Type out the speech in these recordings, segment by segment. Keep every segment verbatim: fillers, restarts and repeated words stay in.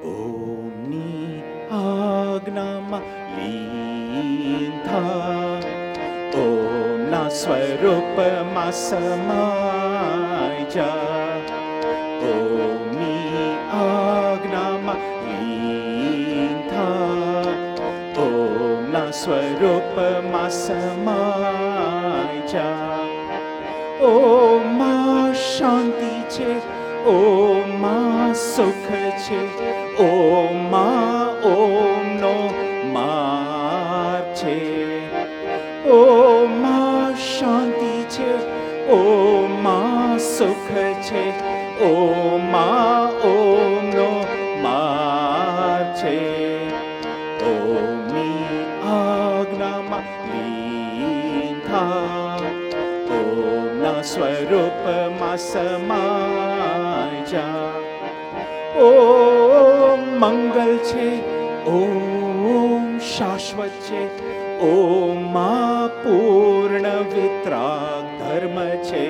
ઓમની આજ્ઞામાં લીન થા, ઓમના સ્વરૂપમાં સમાઈ જા. ઓમની આજ્ઞામાં લીન થા, ઓમના સ્વરૂપમાં સમાઈ જા. ઓમાં શાંતિ છે, ઓમાં સુખ છે, ઓમાં ઓમનો માર્ગ છે. ઓમાં શાંતિ છે, ઓમાં સુખ છે, ઓમાં ઓમનો માર્ગ છે. ઓમની આજ્ઞામાં લીન થા, ઓમના સ્વરૂપમાં સમાઈ જા. ઓમ મંગલ છે, ઓમ શાશ્વત છે, ઓમમાં પૂર્ણ વિતરાગ ધર્મ છે.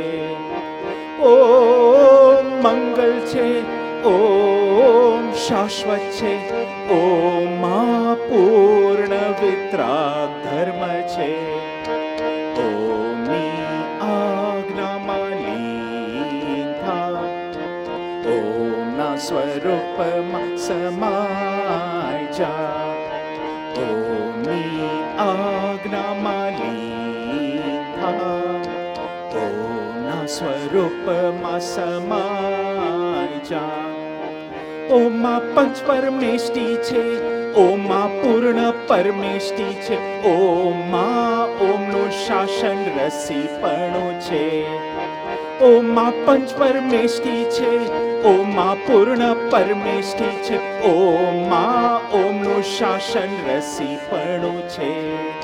ઓમ મંગલ છે, ઓમ શાશ્વત છે, ઓમમાં પૂર્ણ વિતરાગ ધર્મ છે. ઓમની આજ્ઞામાં લીન થા, ઓમના સ્વરૂપમાં સમાઈ જા. ઓમની આજ્ઞામાં લીન થા, ઓમના સ્વરૂપમાં સમાઈ જા. ઓમાં પંચ પરમેષ્ટિ છે, ઓમાં પૂર્ણ પરમેષ્ટિ છે, ઓમાં ઓમનું શાસન રસીપણું છે. ઓમાં પંચ પરમેષ્ટિ છે, ઓમાં પૂર્ણ પરમેષ્ટિ છે, ઓમાં ઓમનું શાસન રસીપણું છે.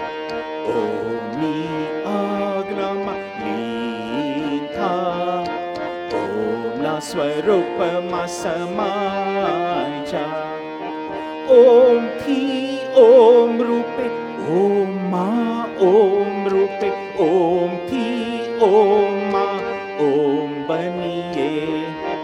ઓમની આજ્ઞામાં લીન થા, ઓમના સ્વરૂપમાં સમાઈ જા. ઓમથી ઓમ રૂપે, ઓમમાં ઓમ રૂપે, ઓમથી ઓમમાં ઓમ બનીએ.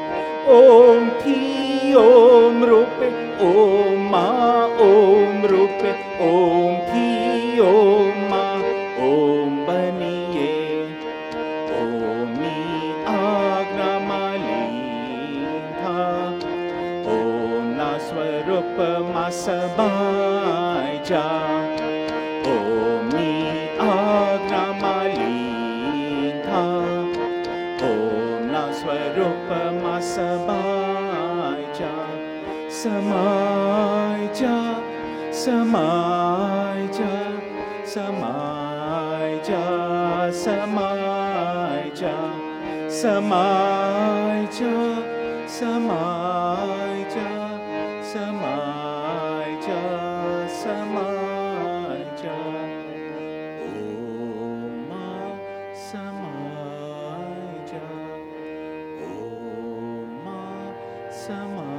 ઓમથી ઓમ રૂપે, ઓમમાં ઓમ રૂપે, ઓમથી ઓમમાં ઓમ બનીએ. ઓમની આજ્ઞામાં લીન થા, ઓમના સ્વરૂપમાં સમાઈ જા. ઓમની આજ્ઞામાં લીન થા, ઓમના સ્વરૂપમાં સમાઈ જા. સમાઈ જા, સમાઈ જા, સમાઈ જા, સમાઈ જા, સમાઈ જા, સમાઈ જા, સમાઈ જા, સમાઈ જા. ઓમમાં સમાઈ જા, ઓમમાં સમાઈ